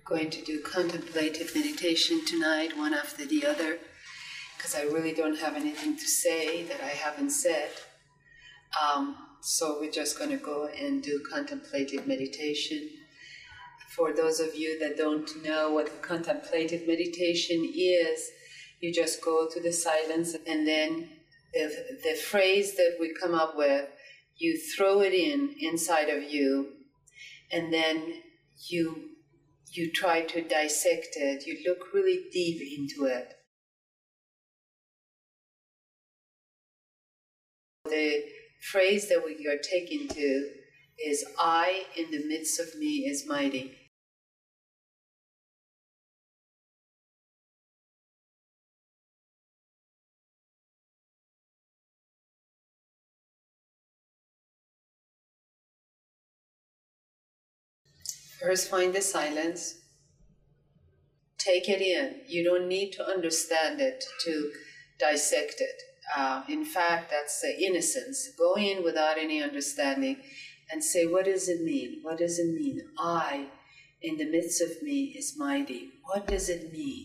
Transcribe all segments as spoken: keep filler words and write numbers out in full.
going to do contemplative meditation tonight, one after the other, because I really don't have anything to say that I haven't said. Um, so we're just going to go and do contemplative meditation. For those of you that don't know what contemplative meditation is, you just go to the silence, and then the, the phrase that we come up with, you throw it in inside of you, and then you you try to dissect it. You look really deep into it. The phrase that we are taking to is, I in the midst of me is mighty. First, find the silence. Take it in. You don't need to understand it to dissect it. Uh, in fact, that's the innocence. Go in without any understanding and say, what does it mean? What does it mean? I, in the midst of me, is mighty. What does it mean?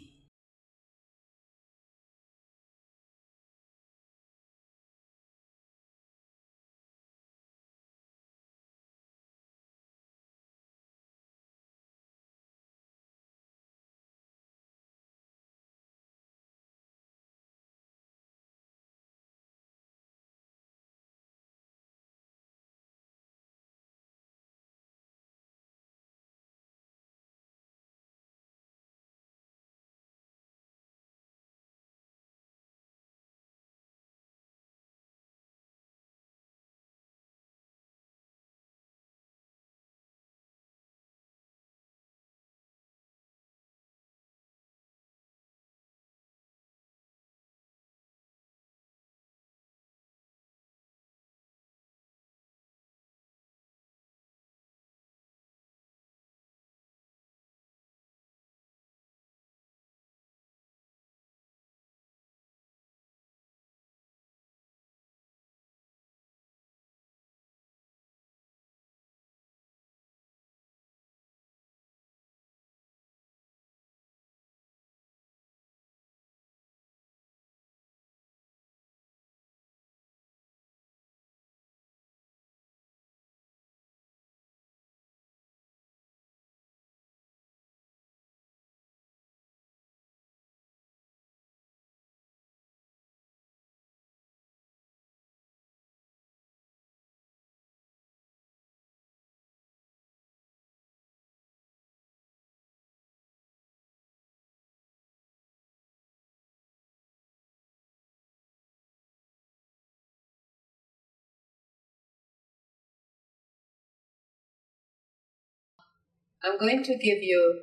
I'm going to give you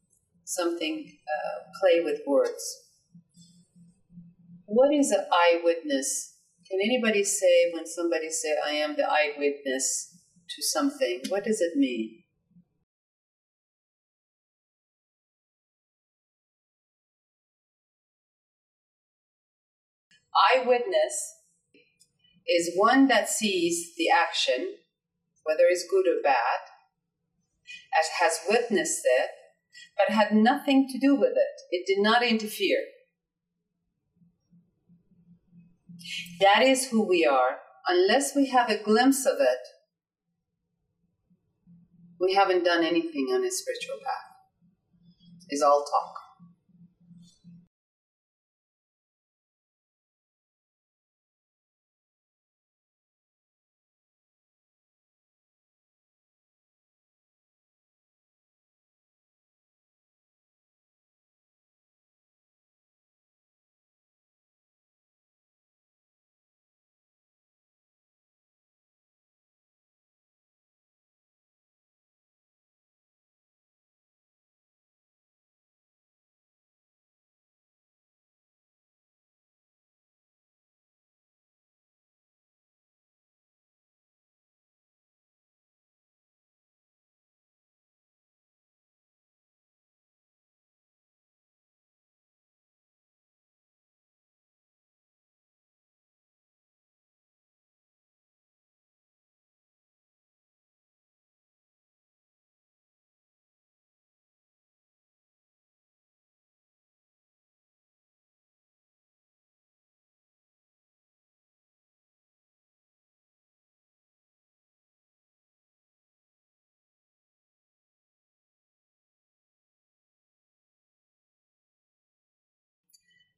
something, uh, play with words. What is an eyewitness? Can anybody say, when somebody say, I am the eyewitness to something, what does it mean? Eyewitness is one that sees the action, whether it's good or bad, as has witnessed it, but had nothing to do with it. It did not interfere. That is who we are. Unless we have a glimpse of it, we haven't done anything on a spiritual path. It's all talk.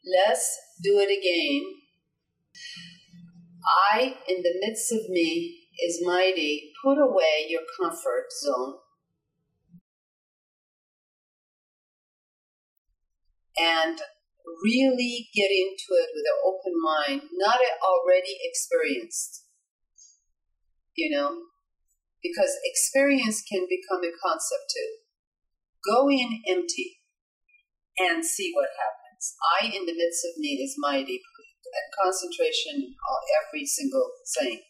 Let's do it again. I, in the midst of me, is mighty. Put away your comfort zone and really get into it with an open mind, not already experienced, you know, because experience can become a concept too. Go in empty and see what happens. I, in the midst of me, is mighty. Concentration on every single saying.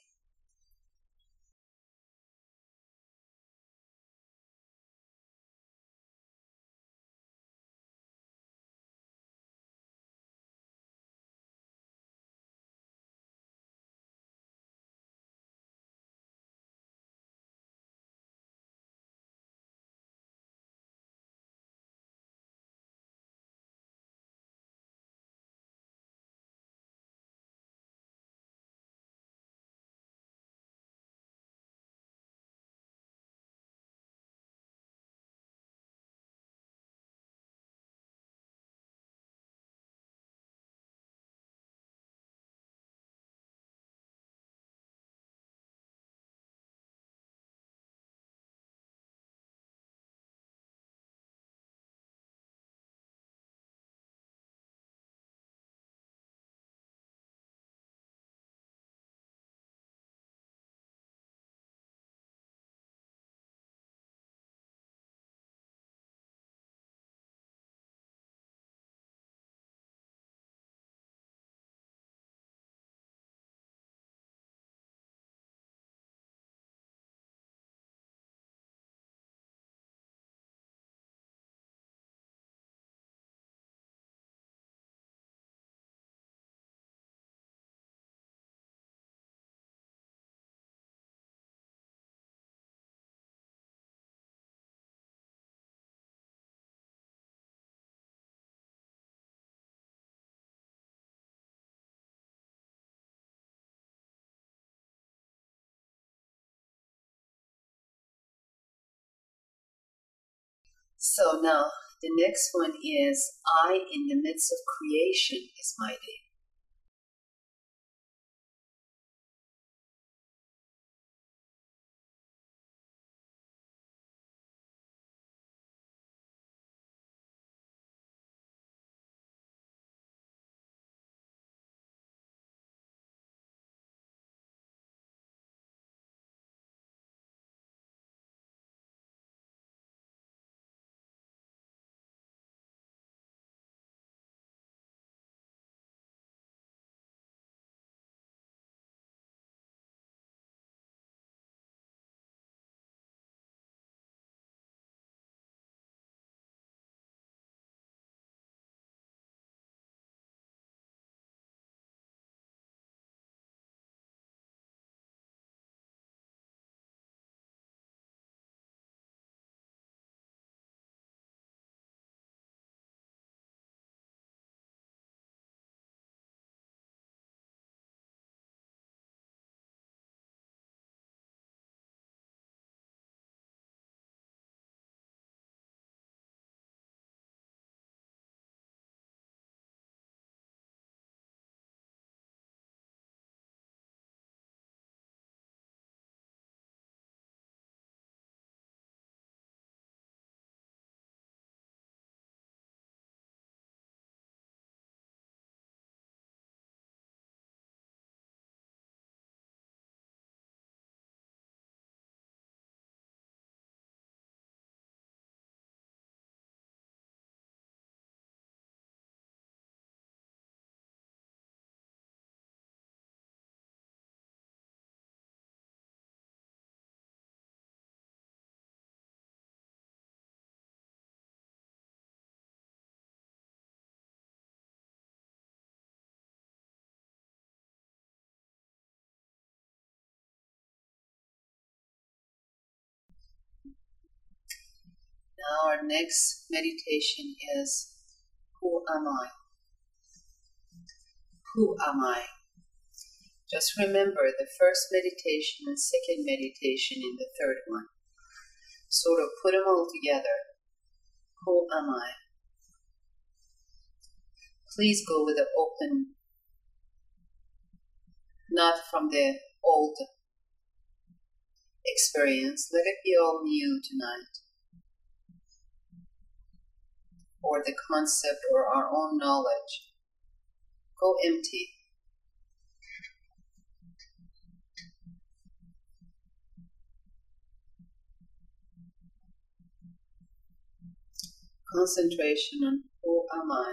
So now the next one is I, in the midst of creation, is mighty. Now our next meditation is who am I? Who am I? Just remember the first meditation and second meditation in the third one. Sort of put them all together. Who am I? please go with an open, not from the old experience. Let it be all new tonight. Or the concept or our own knowledge. Go empty. Concentration on who am I?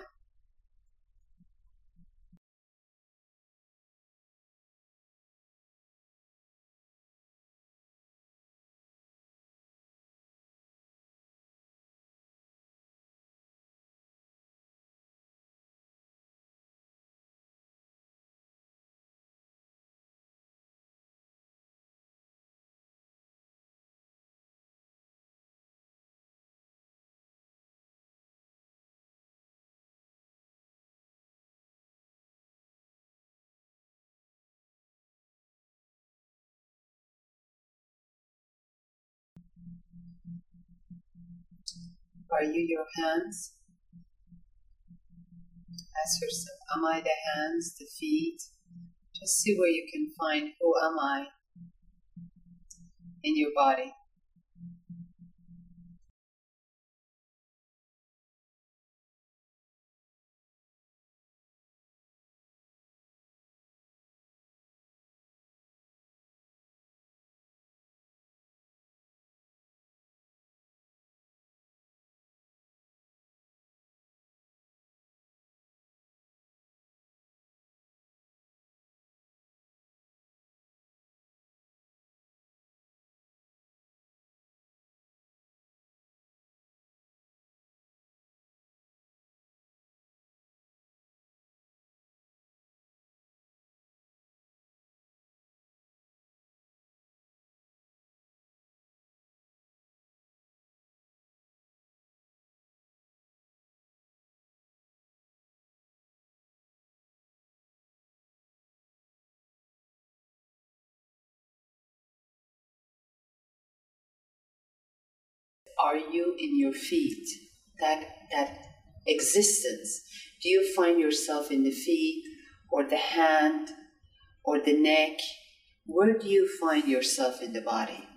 Are you your hands? Ask yourself, am I the hands, the feet? Just see where you can find who am I in your body. Are you in your feet? That that existence. Do you find yourself in the feet or the hand or the neck? Where do you find yourself in the body?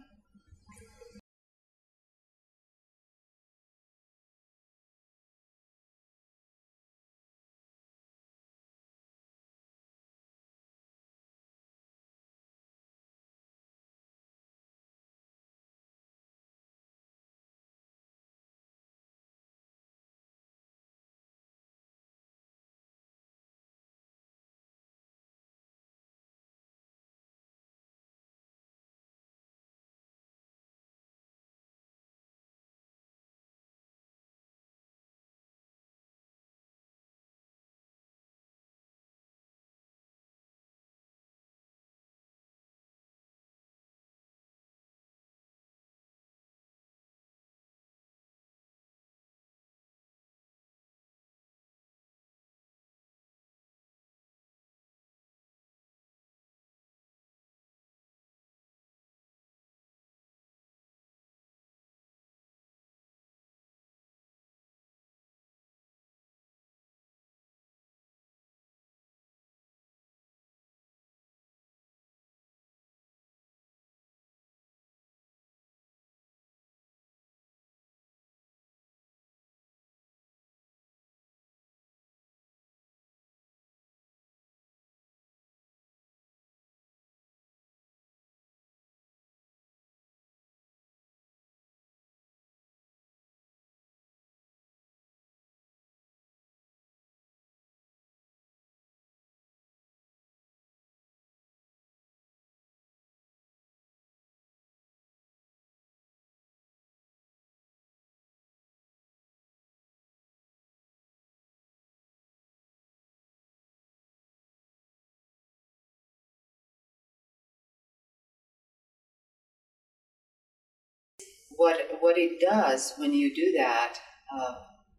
What what it does when you do that uh,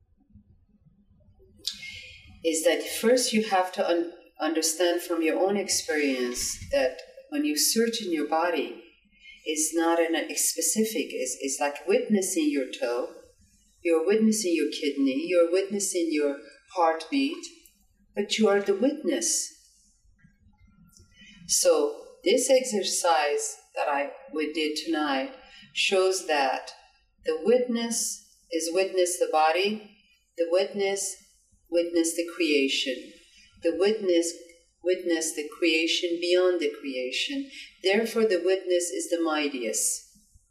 is that first you have to un- understand from your own experience that when you search in your body, it's not in a specific. It's, it's like witnessing your toe, you're witnessing your kidney, you're witnessing your heartbeat, but you are the witness. So this exercise that I we did tonight shows that the witness is witness the body, the witness witness the creation, the witness witness the creation beyond the creation. Therefore, the witness is the mightiest.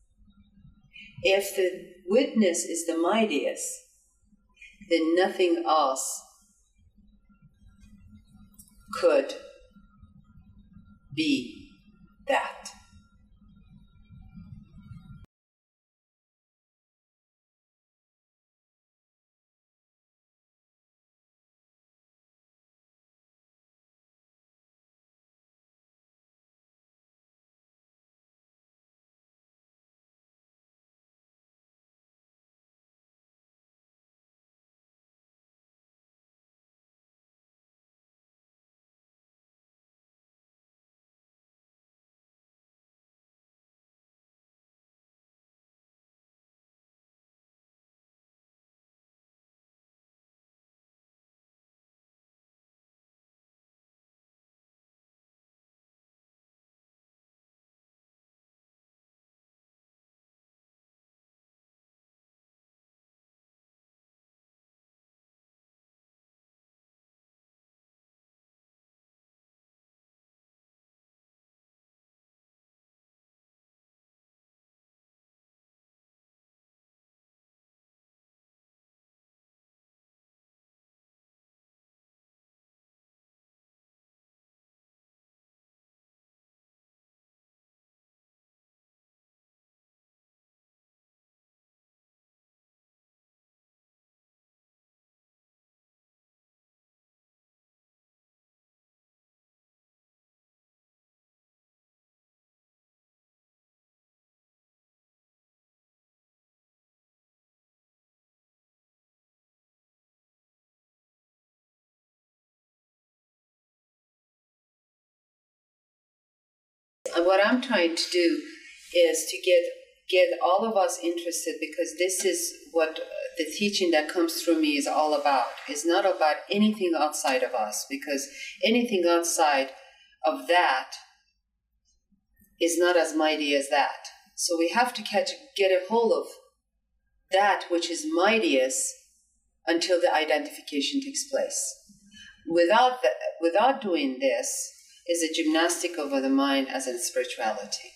If the witness is the mightiest, then nothing else could be that. What I'm trying to do is to get get all of us interested, because this is what the teaching that comes through me is all about. It's not about anything outside of us, because anything outside of that is not as mighty as that. So we have to catch, get a hold of that which is mightiest until the identification takes place. Without the, without doing this, is a gymnastic over the mind as in spirituality.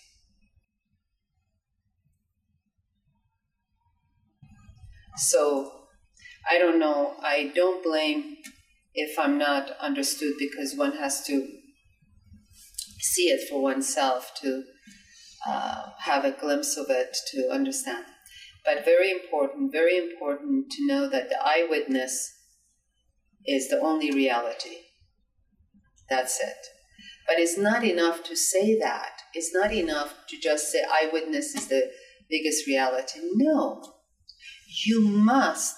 So, I don't know, I don't blame if I'm not understood, because one has to see it for oneself to uh, have a glimpse of it to understand. But very important, very important to know that the eyewitness is the only reality. That's it. But it's not enough to say that. It's not enough to just say eyewitness is the biggest reality. No. You must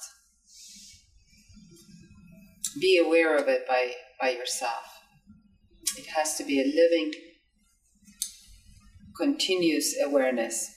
be aware of it by, by yourself. It has to be a living, continuous awareness.